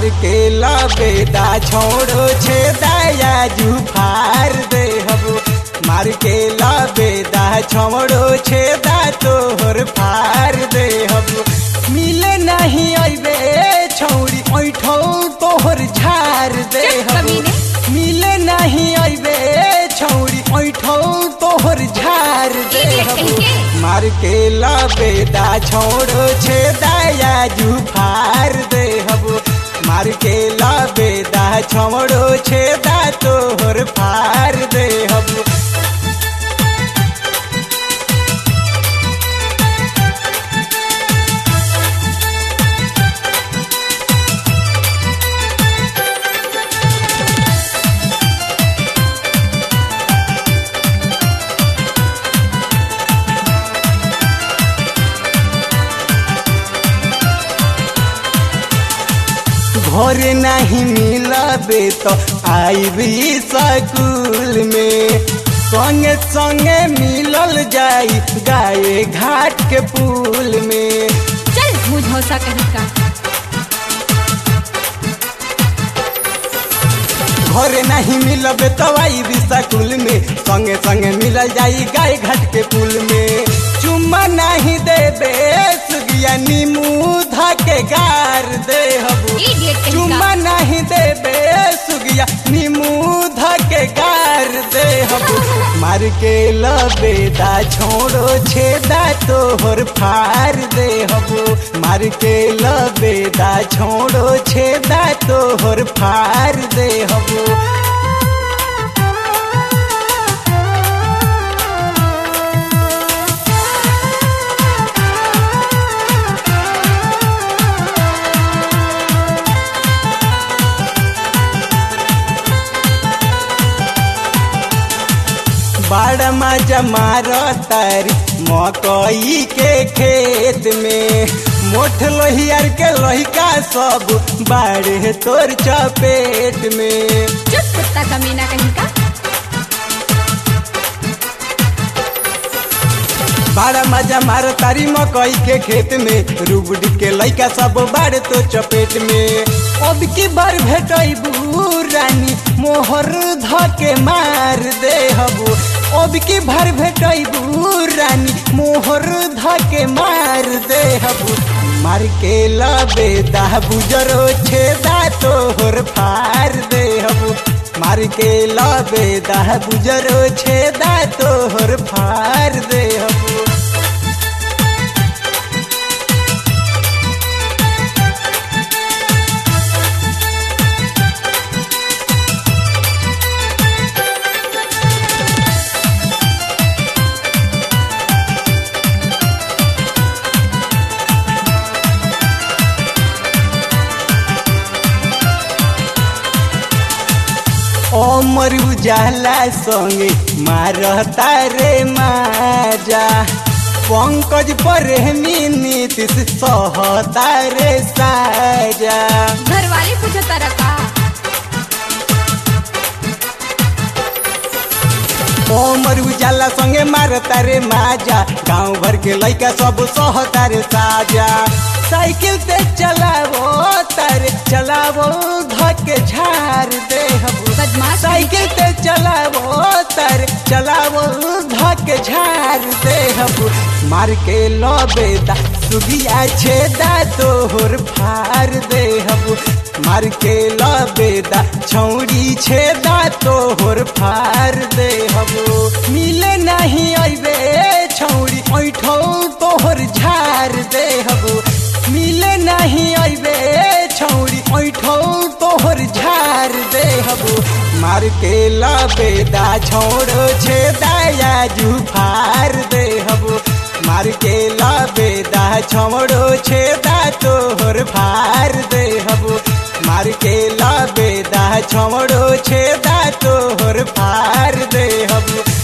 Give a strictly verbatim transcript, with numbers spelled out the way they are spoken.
मार के लबेदा छोड़ो छेदाया जुफार दे हबो मार के लबेदा छोड़ो छेदा तोहर फार दे हबो मिले नहीं अबे छौड़ी ऐठो तोहर झार दे हबो मिले नहीं अबे छौड़ी ऐठो तोहर झार दे हबो मार के लबेदा छोड़ो छेदाया जुफार दे हबो मार के लबेदा छोड़ो छेदा तोहर फार दे हबो घर नहीं मिलबे तो आईबी स्कूल में संगे संगे मिलल जाई गाये घाट के पुल में। चल मुझौसा कहीं का घर नहीं मिलबे तो आईबी स्कूल में संगे संगे मिलल जाई गाये घाट के पुल में। चुम्मा नहीं देबे सुगिया नीमूधा के गार दे हबो चुम्मा नहीं देबे सुगिया नीमूधा के गार दे हबो मार के लबेदा छोड़ो छेदा तोहर फार दे हबो मार के लबेदा छोड़ो छेदा तोहर फार दे हबो। बड़ा मजा मारो तारी मकई के खेत में मोठ लोहियार के लोहिका सब बाढ़े तोर चपेट में। चुप कुत्ता कमीना कहीं का बड़ा मजा मारो तारी मकई के खेत में रूबड़ी के लइका सब बाढ़े तो चपेट में। अब की बार भेटबू रानी मोहर धके मार दे हबू अब की भर भेटबू रानी मोहर धके मार दे हबू मार के लबेदा बुजरो छेदा तोहर फार दे हबू मार के लबेदा बुजरो छेदा तोहर फार दे हबू। अमर उजाला संगे मारता रे माजा पंकज प्रेमी नीतीश सहता रे साजा। घर वाले पूछता रखा अमर उजाला संगे मारता रे माजा गाँव भर के लइका सब सहता रे साजा। साइकिल ते चलावो तारे चलावो धके झार दे हबू साइकिल ते चलावो तारे चलावो धके झार दे हबू मार के लबेदा सुगिया छेदा तोहर फार दे हबू मार के लबेदा छौड़ी छेदा तोहर फार दे हबू मिले नहीं अबे छौड़ी ऐठो तोहर झार दे हबू मिले नहीं अबे छौड़ी ऐठो तोहर झार दे हबू मार के लबेदा छोड़ो छेदाया जुफार दे हबू मार के लबेदा छोड़ो छेदा तोहर फार दे हबू मार के लबेदा छोड़ो छेदा तोहर फार दे हबू।